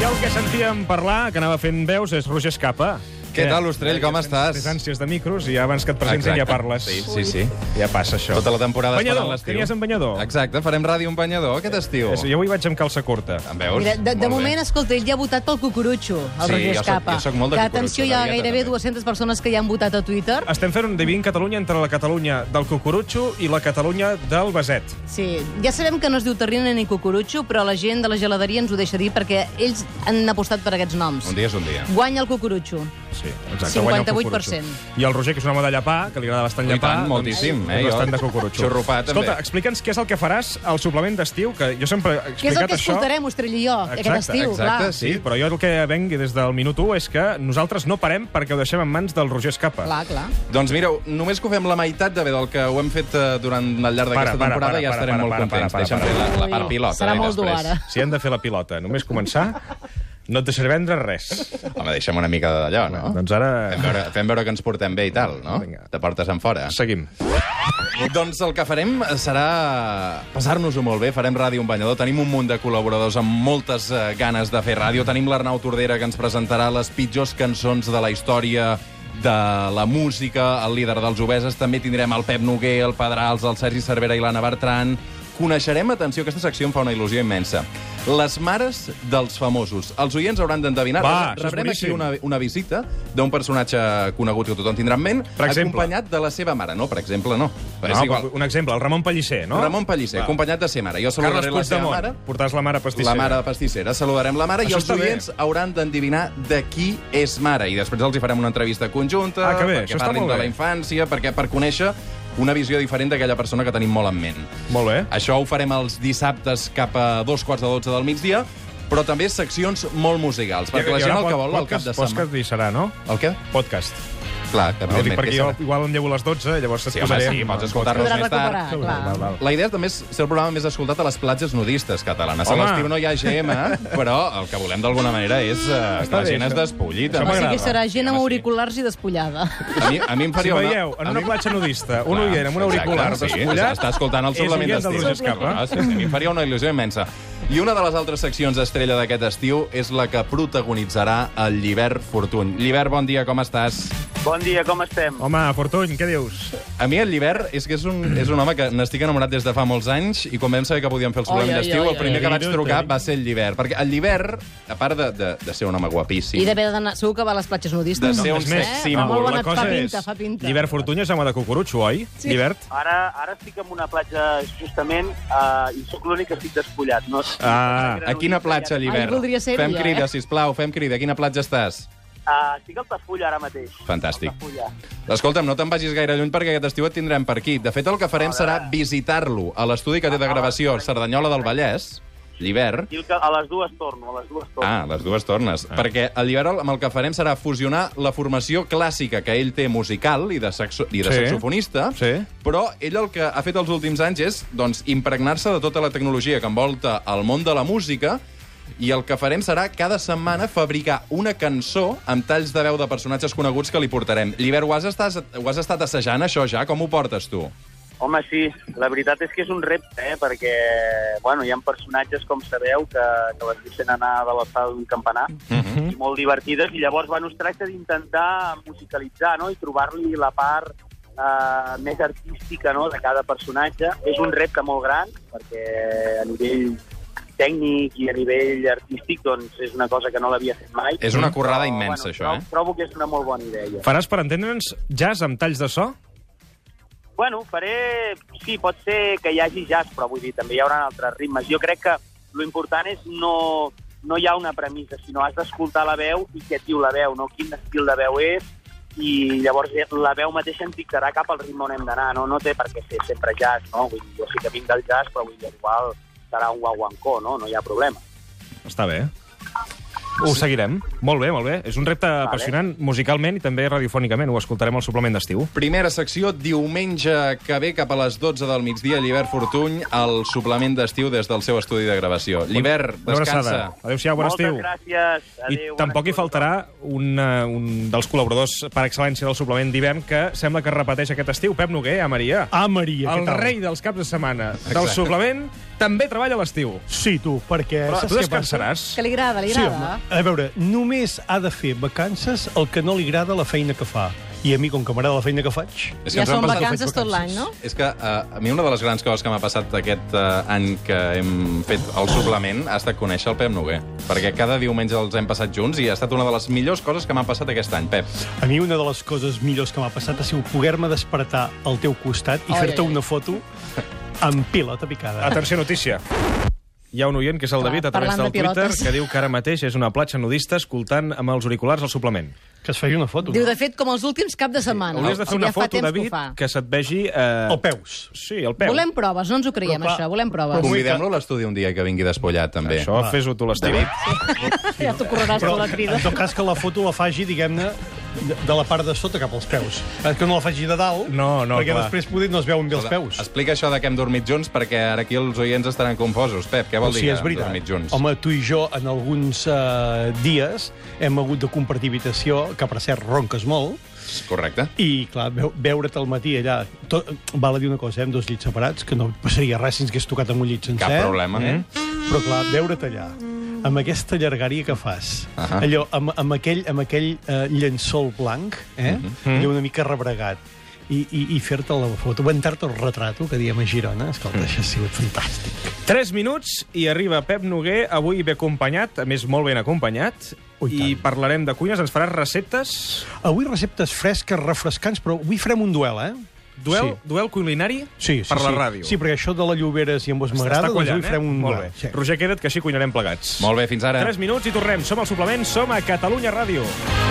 el que sentíem parlar, que anava fent veus, és Roger Escapa. Què tal, Ostrell, com estàs? Tens ànsies de micros i abans que et presentin ja parles. Sí. Ja passa això. Tota la temporada Banyador, esperant l'estiu. tenies en banyador. Exacte, farem ràdio en banyador aquest estiu. Jo avui vaig amb calça curta. Em veus? Mira, de Molt bé. moment, escolta, ell ja ha votat pel cucurutxo, el Sí, Roger jo Escapa. soc molt de Que, cucurutxo, atenció, hi ha la dieta, gairebé també. 200 persones que ja han votat a Twitter. Estem fent un dividint Catalunya entre la Catalunya del cucurutxo i la Catalunya del beset. Sí, ja sabem que no es diu terrina ni cucurutxo, però la gent de la geladeria ens ho deixa dir perquè ells han apostat per aquests noms. Un dia és un dia. Guanya el cucurutxo. Sí, exacte. guanya el 58%. cucurutxo. I el Roger, que és un home de llapar, que li agrada bastant I llapar. tant, moltíssim, és bastant de cucurutxo. Xurrupà, també. Escolta, explica'ns què és el que faràs al suplement d'estiu, que jo sempre he Què és el explicat que això. escoltarem, Ostrell i jo, aquest estiu, exacte, clar. Sí, però jo el que venc des del minut 1 és que nosaltres no parem perquè ho deixem en mans del Roger Escapa. Clar. Doncs mireu, només que ho fem la meitat de bé del que ho hem fet durant al llarg d'aquesta temporada, ja estarem molt contents. Deixa'm fer la part pilota. Serà molt dur, després. ara. Si hem de fer la pilota, només començar, no et deixaré vendre res. Home, deixa'm una mica d'allò, no? Doncs ara... Fem veure que ens portem bé i tal, no? Vinga. Te portes en fora. Seguim. Doncs el que farem serà passar-nos-ho molt bé. Farem ràdio en banyador. Tenim un munt de col·laboradors amb moltes ganes de fer ràdio. Tenim l'Arnau Tordera, que ens presentarà les pitjors cançons de la història de la música, el líder dels Obeses. També tindrem el Pep Noguer, el Pedrals, el Sergi Cervera i l'Anna Bertran. Coneixerem, atenció, aquesta secció em fa una il·lusió immensa, les mares dels famosos. Els oients hauran d'endevinar. Va, això és Rebrem aquí boníssim. una visita d'un personatge conegut que tothom tindrà en ment, Per exemple? acompanyat de la seva mare. No, per exemple, no. És No, igual. un exemple, el Ramon Pellicer, no? Ramon Pellicer, Va. acompanyat de ser mare. Jo Carles saludaré la seva Puigdemont, mare. portàs la mare pastissera. La mare pastissera. Saludarem la mare i Això els està bé. oients hauran d'endevinar de qui és mare. I després els hi farem una entrevista conjunta, Ah, que bé, perquè això està parlin molt de bé. la infància, per conèixer una visió diferent d'aquella persona que tenim molt en ment. Molt bé. Això ho farem els dissabtes cap a 2:45 del migdia, però també seccions molt musicals, perquè la gent el que vol al cap de setmana... Podcast hi serà, no? El què? Podcast. Clar, No, ho dic perquè jo igual em llevo a les 12, llavors et Sí, home, posaré... sí, pots escoltar-nos Podràs més tard. recuperar, clar. La idea també és ser el programa més escoltat a les platges nudistes catalanes. A Home. l'estiu no hi ha GM, però el que volem d'alguna manera és que la bé, gent es això. despulli. Això també. O sigui, m'agrada. serà gent amb Sí, home, sí. auriculars i despullada. A mi em Si faria veieu, en una platja nudista, un oient amb un auricular Exacte, sí, despullat, està escoltant el és suplement oient del d'estiu. Roger Escapa. Sí, a mi em faria una il·lusió immensa. I una de les altres seccions estrella d'aquest estiu és la que protagonitzarà el Llibert Fortuny. Llibert, bon dia, com estàs? Bon dia, com estem? Home, Fortuny, què dius? A mi el Llibert és que és un home que n'estic enamorat des de fa molts anys i quan vam saber que podíem fer el suplement Ai, ai, d'estiu, ai, el primer ai. que vaig trucar va ser el Llibert. Perquè el Llibert, a part de ser un home guapíssim, I d'haver d'anar... Segur que va a les platges nudistes. de ser un és més, sex Fa símbol, molt bona- La cosa fa pinta, és... fa pinta. Llibert Fortuny és home de cucurutxo, oi? Sí. Llibert? Ara estic en una platja, justament, i sóc l'únic que estic despullat. No, Ah, a quina platja, Llibert? Ai, voldria ser-hi, Fem jo, crida, sisplau, fem crida. A quina platja estàs? Estic al Tafulla ara mateix. Fantàstic. Tafulla. Escolta'm, no te'n vagis gaire lluny perquè aquest estiu et tindrem per aquí. De fet, el que farem serà visitar-lo a l'estudi que té de gravació a Cerdanyola del Vallès, Llibert. Diu que a les dues torno, a les dues torno. Ah, les dues tornes. Perquè el Llibert amb el que farem serà fusionar la formació clàssica que ell té musical i de Sí. saxofonista, Sí. però ell el que ha fet els últims anys és doncs, impregnar-se de tota la tecnologia que envolta el món de la música i el que farem serà cada setmana fabricar una cançó amb talls de veu de personatges coneguts que li portarem. Llibert, ho has estat assajant, això ja? Com ho portes, tu? Home, sí, la veritat és que és un repte, perquè bueno, hi ha personatges, com sabeu, que les deixen anar de l'alçada d'un campanar, i molt divertides, i llavors bueno, es tracta d'intentar musicalitzar, no?, i trobar-li la part més artística, no?, de cada personatge. És un repte molt gran, perquè a nivell tècnic i a nivell artístic doncs és una cosa que no l'havia fet mai. És una currada Però, immensa, això, eh? Trobo que és una molt bona idea. Faràs, per entendre'ns, jazz amb talls de so? Bueno, faré... Sí, pot ser que hi hagi jazz, però vull dir, també hi haurà altres ritmes. Jo crec que l'important és no hi ha una premissa, sinó has d'escoltar la veu i què et diu la veu, no? Quin estil de veu és, i llavors la veu mateixa ens dictarà cap al ritme on hem d'anar, no? No té per què ser sempre jazz, no? Vull dir, jo sí que vinc del jazz, però vull dir, igual serà un guaguancó, no? No hi ha problema. Està bé. Ho seguirem. Molt bé, molt bé. És un repte apassionant musicalment i també radiofònicament. Ho escoltarem al suplement d'estiu. Primera secció, diumenge que ve cap a les 12 del migdia, Llibert Fortuny, al suplement d'estiu des del seu estudi de gravació. Llibert, descansa. Adéu-siau, bon estiu. Moltes gràcies. Adéu, I tampoc hi faltarà un dels col·laboradors per excel·lència del suplement d'IBEM que sembla que repeteix aquest estiu, Pep Noguer, a Maria. Maria, el rei dels caps de setmana del suplement també treballa a l'estiu. Sí, tu, perquè... Però tu descansaràs. Que li agrada, li Sí, agrada. home, a veure, només ha de fer vacances el que no li agrada la feina que fa. I a mi, com que m'agrada la feina que faig... És que Ja ens hem són passat- vacances tot l'any, no? És que a mi una de les grans coses que m'ha passat aquest any que hem fet el suplement ha estat conèixer el Pep Noguer. Perquè cada diumenge els hem passat junts i ha estat una de les millors coses que m'han passat aquest any, Pep. A mi una de les coses millors que m'ha passat ha sigut poder-me despertar al teu costat i fer-te una foto amb pilota picada. Atenció, notícia. Hi ha un oient, que és el David, a través Parlant del de Twitter, pilotes. que diu que ara mateix és una platja nudista escoltant amb els auriculars al suplement. Que es faci una foto. Diu, de fet, com els últims cap de setmana. Hauries de fer una Ja fa foto, temps David, que ho fa. que se't vegi... El peus. Sí, el peu. Volem proves, no ens ho creiem, Però, clar, això. Volem proves. Convidem- Convidem-lo a l'estudi un dia que vingui despullat, també. Això, fes-ho tu l'estiu. Ja t'ho correràs Però, per la crida. en tot cas, que la foto la faci, diguem-ne, de la part de sota cap als peus. Que no la faci de dalt, No, perquè clar. després poder no es veuen bé els peus. Explica això de que hem dormit junts, perquè ara aquí els oients estaran confosos. Pep, què vol dir Sí, que és hem veritat. dormit junts? Home, tu i jo, en alguns dies, hem hagut de compartir habitació, que per cert ronques molt, Correcte. i, clar, veure't al matí allà... Val a dir una cosa, amb dos llits separats, que no passaria res si ens hagués tocat amb un llit sencer. Cap problema. Però, clar, veure't allà, amb aquesta llargària que fas, allò, amb aquell llençol blanc, allò una mica rebregat, i fer-te la foto, aguantar-te el retrato, que diem a Girona, escolta, això ha sigut fantàstic. 3 minuts i arriba Pep Noguer, avui ben acompanyat, a més molt ben acompanyat, i parlarem de cuines, ens faràs receptes... Avui receptes fresques, refrescants, però avui farem un duel, Duel culinari Sí, per la ràdio. Sí, perquè això de la Lloberes i amb vos m'agrada, doncs avui farem un Molt duel. bé. Sí. Roger, queda't, que així cuinarem plegats. Molt bé, fins ara. 3 minuts i tornem. Som al suplement, som a Catalunya Ràdio.